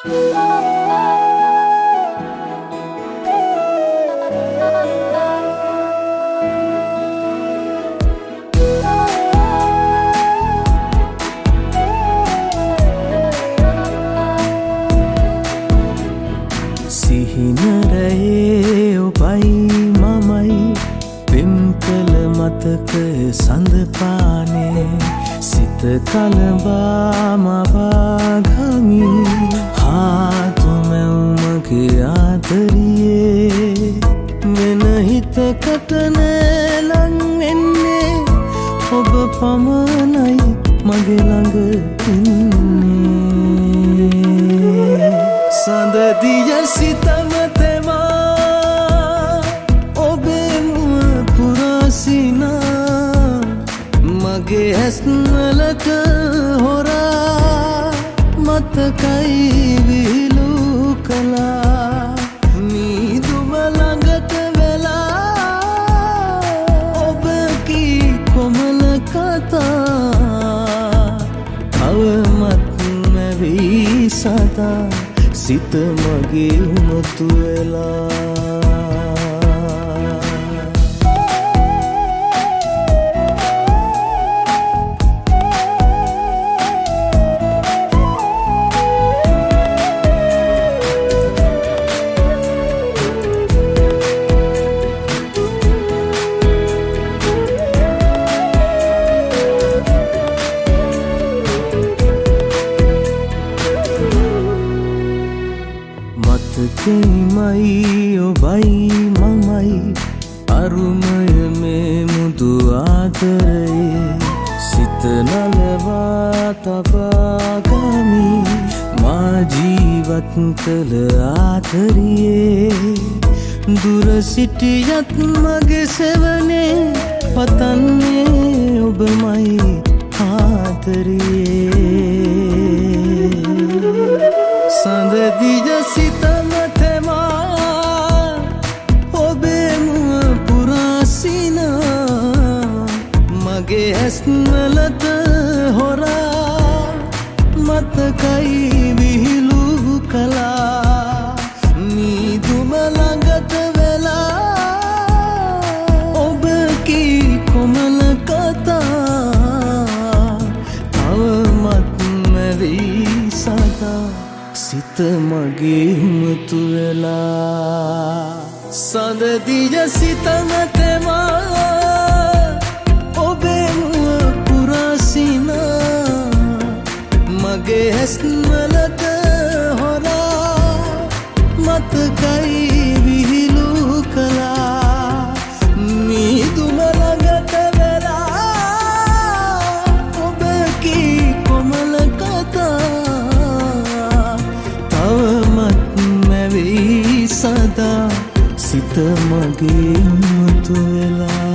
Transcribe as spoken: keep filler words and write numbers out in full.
සිහිනරයේ ඔබයි මමයි පෙම් කළ මතක සඳපානේ සිත කලඹා මවාගමි හාතුමැව් මගේ ආදරියේ වෙන හිතකට නෑලන් වෙන්නේ ඔබ පමණයි මගේ ළඟ ඉන්නේ සඳදිය සිතම තෙවා ඔබේ මුව පුරසිනා මගේ ඇස්වලට හොරා මතකයි විහිළු කළා මීදුම ළඟට වෙලා ඔබ කී කොමල කතා තවමත් මැවී සදා සිත මගේ උමතු වෙලා මතකෙයිමයි ඔබයි මමයි අරුමය මේ මුදු ආදරයේ සිත නලවා තබාගමි මා ජීවත් කළ ආදරියේ දුර සිටියත් මගේ සෙවනේ පතන්නේ ඔබමයි ආදරියේ සඳදිය සිතම තෙමා ඔබේ මුව පුරසිනා මගේ ඇස්වලට හොරා මතකයි විහිළු කළා මීදුම ළඟට වෙලා ඔබ කී කොමල කතා තවමත් මැවී සදා සිත මගේ උමතු වෙලා සඳදිය සිතම තෙමා ඔබේ මුව පුරසිනා මගේ ඇස්වලට හොරා මතකයි විහිළු කළා මීදුම ළඟට වෙලා ඔබ කී කොමල කතා සදා සිත මගේ උමතු වෙලා